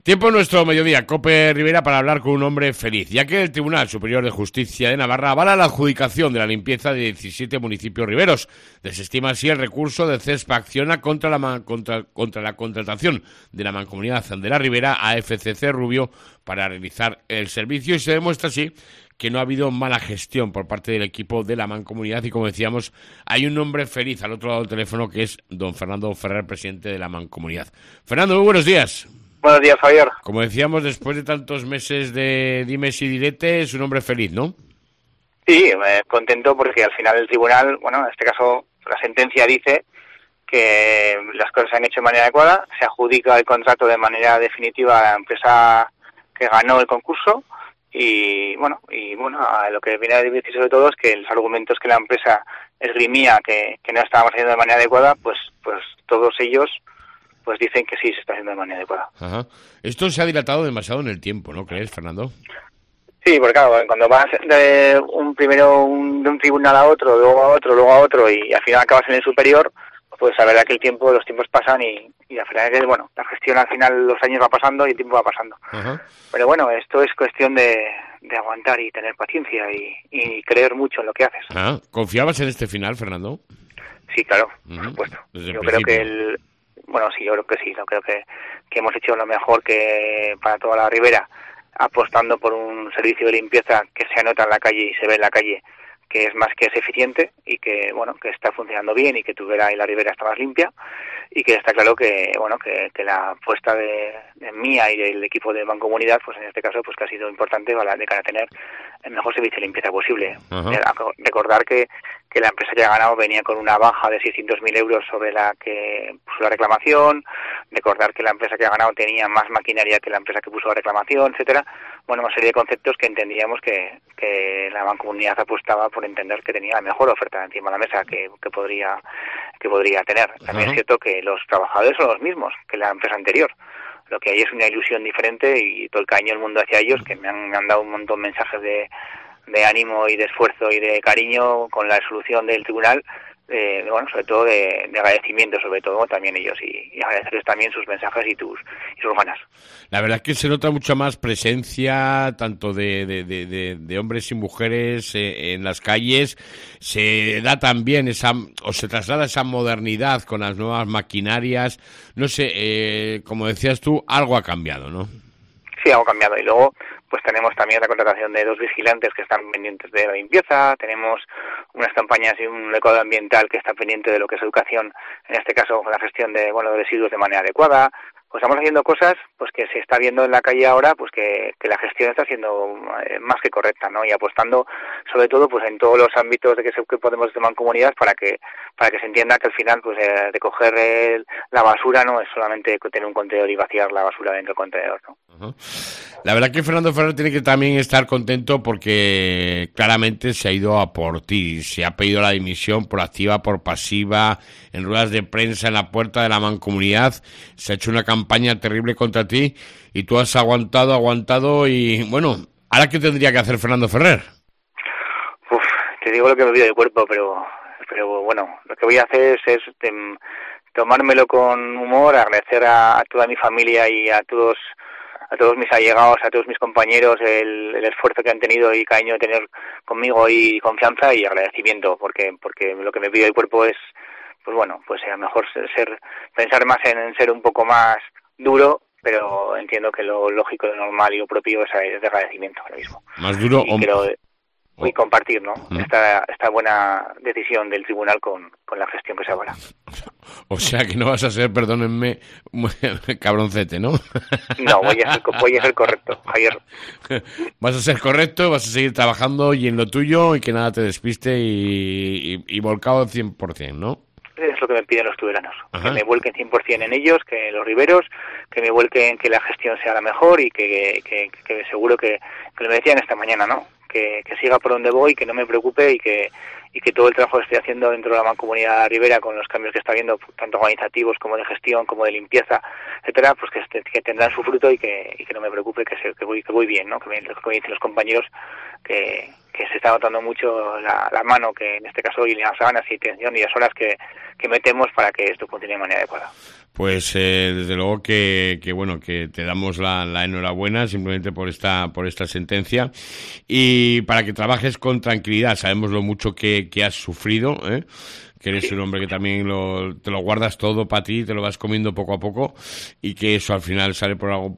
Tiempo nuestro mediodía, COPE Rivera, para hablar con un hombre feliz, ya que el Tribunal Superior de Justicia de Navarra avala la adjudicación de la limpieza de 17 municipios riberos. Desestima así el recurso de CESPA Acciona contra la contratación de la Mancomunidad de la Ribera a FCC Rubio para realizar el servicio, y se demuestra así que no ha habido mala gestión por parte del equipo de la Mancomunidad, y como decíamos, hay un hombre feliz al otro lado del teléfono, que es don Fernando Ferrer, presidente de la Mancomunidad. Fernando, muy buenos días. Buenos días, Javier. Como decíamos, después de tantos meses de dimes y diretes, es un hombre feliz, ¿no? Sí, contento porque al final el tribunal, bueno, en este caso la sentencia dice que las cosas se han hecho de manera adecuada, se adjudica el contrato de manera definitiva a la empresa que ganó el concurso y bueno, a lo que viene a decir sobre todo es que los argumentos que la empresa esgrimía que no estábamos haciendo de manera adecuada, pues todos ellos pues dicen que sí se está haciendo de manera adecuada. Ajá. Esto se ha dilatado demasiado en el tiempo, ¿no crees, Fernando? Sí, porque claro, cuando vas de un tribunal a otro, luego a otro y al final acabas en el superior, pues la verdad que los tiempos pasan y al final la gestión al final los años va pasando y el tiempo va pasando. Ajá. Pero bueno, esto es cuestión de aguantar y tener paciencia y creer mucho en lo que haces. ¿Confiabas en este final, Fernando? Sí, claro, por supuesto. Yo creo que yo creo que sí, yo creo que hemos hecho lo mejor que para toda la Ribera, apostando por un servicio de limpieza que se anota en la calle y se ve en la calle, que es más que es eficiente y que que está funcionando bien y que tu vera y la Ribera está más limpia, y que está claro que que la apuesta de mía y del equipo de Mancomunidad, pues en este caso pues que ha sido importante de cara a tener el mejor servicio de limpieza posible. Recordar que la empresa que ha ganado venía con una baja de 600.000 euros sobre la que puso la reclamación. Recordar que la empresa que ha ganado tenía más maquinaria que la empresa que puso la reclamación, etcétera. Bueno, una serie de conceptos que entendíamos que la Mancomunidad apostaba por entender que tenía la mejor oferta encima de la mesa que podría tener. También es cierto que los trabajadores son los mismos que la empresa anterior. Lo que hay es una ilusión diferente y todo el cariño del mundo hacia ellos, que me han dado un montón de mensajes de ánimo y de esfuerzo y de cariño con la solución del tribunal, sobre todo de agradecimiento, sobre todo también ellos, y agradecerles también sus mensajes y sus ganas. La verdad es que se nota mucha más presencia tanto de hombres y mujeres en las calles. Se da también se traslada esa modernidad con las nuevas maquinarias. No sé, como decías tú, algo ha cambiado, ¿no? Sí, algo ha cambiado. Y luego pues tenemos también la contratación de 2 vigilantes que están pendientes de la limpieza, tenemos unas campañas y un recaudo ambiental que está pendiente de lo que es educación, en este caso la gestión de residuos de manera adecuada. Pues estamos haciendo cosas pues que se está viendo en la calle ahora, pues que la gestión está siendo más que correcta, ¿no? Y apostando sobre todo pues en todos los ámbitos que podemos de Mancomunidad para que se entienda que al final pues recoger la basura no es solamente tener un contenedor y vaciar la basura dentro del contenedor, ¿no? Uh-huh. La verdad que Fernando Ferrer tiene que también estar contento porque claramente se ha ido a por ti, se ha pedido la dimisión por activa, por pasiva, en ruedas de prensa, en la puerta de la Mancomunidad, se ha hecho una campaña terrible contra ti y tú has aguantado y bueno, ¿ahora qué tendría que hacer Fernando Ferrer? Te digo lo que me pide el cuerpo, pero bueno, lo que voy a hacer es tomármelo con humor, agradecer a toda mi familia y a todos mis allegados, a todos mis compañeros el esfuerzo que han tenido y cariño de tener conmigo y confianza y agradecimiento, porque lo que me pide el cuerpo es pues a lo mejor pensar más en ser un poco más duro, pero entiendo que lo lógico, lo normal y lo propio es de agradecimiento ahora mismo. Más duro y compartir, ¿no? Esta buena decisión del tribunal con la gestión que se haga. O sea que no vas a ser, perdónenme, cabroncete, ¿no? No, voy a ser correcto, Javier. Vas a ser correcto, vas a seguir trabajando y en lo tuyo y que nada te despiste y volcado 100%, ¿no? Es lo que me piden los tuberanos. Ajá. Que me vuelquen 100% en ellos, que los riberos, que me vuelquen que la gestión sea la mejor y que seguro que lo me decían esta mañana, ¿no? Que siga por donde voy, que no me preocupe y que todo el trabajo que estoy haciendo dentro de la Mancomunidad Ribera con los cambios que está habiendo, tanto organizativos como de gestión, como de limpieza, etcétera, pues que tendrán su fruto y que no me preocupe, que voy bien, ¿no? Que me dicen los compañeros que se está notando mucho la mano que en este caso y las ganas y intención y las horas que metemos para que esto funcione de manera adecuada. Pues desde luego que bueno, que te damos la enhorabuena simplemente por esta sentencia y para que trabajes con tranquilidad. Sabemos lo mucho que has sufrido, que eres un hombre que también te lo guardas todo para ti, te lo vas comiendo poco a poco y que eso al final sale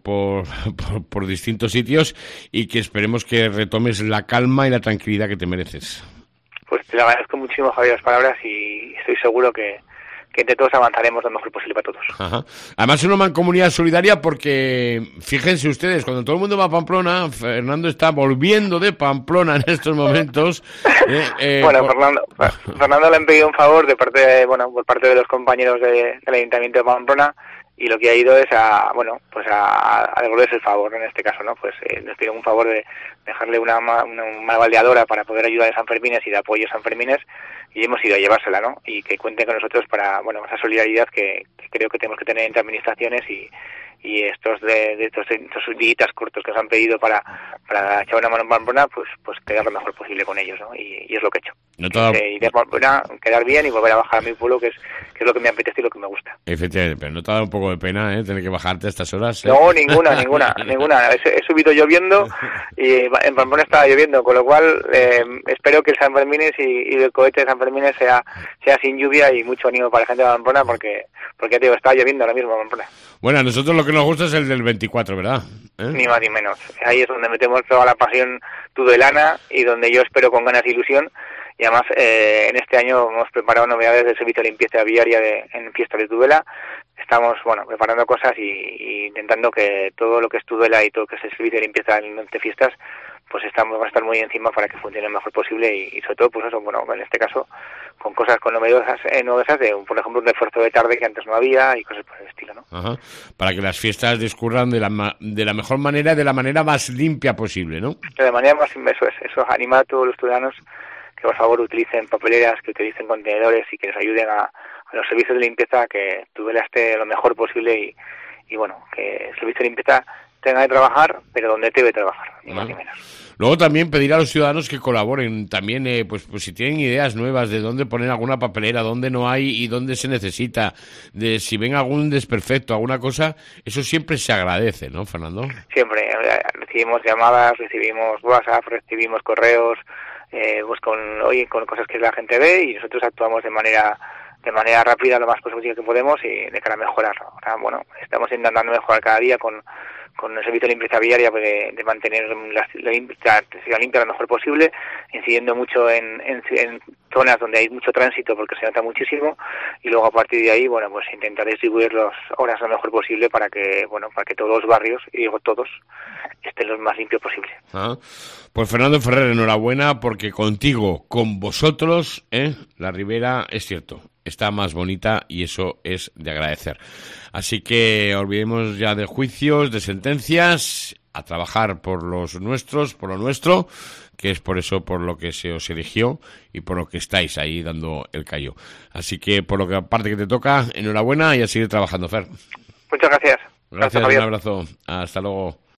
por distintos sitios y que esperemos que retomes la calma y la tranquilidad que te mereces. Pues te agradezco muchísimo, Javier, las palabras y estoy seguro que entre todos avanzaremos lo mejor posible para todos. Ajá. Además es una mancomunidad solidaria porque, fíjense ustedes, cuando todo el mundo va a Pamplona, Fernando está volviendo de Pamplona en estos momentos. Bueno, Fernando le han pedido un favor por parte de los compañeros del Ayuntamiento de Pamplona y lo que ha ido es a devolverse el favor en este caso, ¿no? Pues nos piden un favor de dejarle una baldeadora para poder ayudar a San Fermines y de apoyo a San Fermines y hemos ido a llevársela, ¿no? Y que cuenten con nosotros para, esa solidaridad que creo que tenemos que tener entre administraciones y estos días cortos que nos han pedido para echar una mano en Pamplona, pues quedar lo mejor posible con ellos, ¿no? Y es lo que he hecho. Y de Pamplona quedar bien y volver a bajar a mi pueblo, que es lo que me apetece y lo que me gusta. Efectivamente, pero ¿no te ha dado un poco de pena tener que bajarte a estas horas? No, ninguna. He subido lloviendo y en Pamplona estaba lloviendo, con lo cual espero que el San Fermines y el cohete de San Fermines sea sin lluvia y mucho ánimo para la gente de Pamplona porque ya te digo, está lloviendo ahora mismo en Pamplona. Bueno, a nosotros lo que nos gusta es el del 24, ¿verdad? Ni más ni menos. Ahí es donde metemos toda la pasión tudelana y donde yo espero con ganas e ilusión. Y además, en este año hemos preparado novedades del servicio de limpieza viaria en Fiesta de Tudela. Estamos, preparando cosas y intentando que todo lo que es Tudela y todo lo que es el servicio de limpieza en fiestas, pues vamos a estar muy encima para que funcione lo mejor posible y sobre todo, pues eso, en este caso, con cosas novedosas de, por ejemplo, un refuerzo de tarde que antes no había y cosas por el estilo, ¿no? Ajá. Para que las fiestas discurran de la mejor manera, de la manera más limpia posible, ¿no? De la manera más, eso anima a todos los ciudadanos que por favor utilicen papeleras, que utilicen contenedores y que les ayuden a los servicios de limpieza, que Tudela esté lo mejor posible y que el servicio de limpieza tenga que trabajar, pero donde debe trabajar, ni más ni menos. Luego también pedir a los ciudadanos que colaboren también, pues si tienen ideas nuevas de dónde poner alguna papelera, dónde no hay y dónde se necesita, de si ven algún desperfecto, alguna cosa, eso siempre se agradece, ¿no, Fernando? Siempre, recibimos llamadas, recibimos WhatsApp, recibimos correos, con cosas que la gente ve y nosotros actuamos de manera rápida lo más posible que podemos y de cara a mejorar. Ahora, estamos intentando mejorar cada día con el servicio de limpieza viaria de mantener la limpia lo mejor posible, incidiendo mucho en zonas donde hay mucho tránsito porque se nota muchísimo y luego a partir de ahí, pues intentar distribuir las horas lo mejor posible para que todos los barrios, y digo todos, estén lo más limpios posible. Pues Fernando Ferrer, enhorabuena porque con vosotros, la Ribera, es cierto, está más bonita y eso es de agradecer. Así que olvidemos ya de juicios, de sentencias, a trabajar por los nuestros, por lo nuestro, que es por eso por lo que se os eligió y por lo que estáis ahí dando el callo. Así que por lo que aparte que te toca, enhorabuena y a seguir trabajando, Fer. Muchas gracias. Gracias, un abrazo. Hasta luego.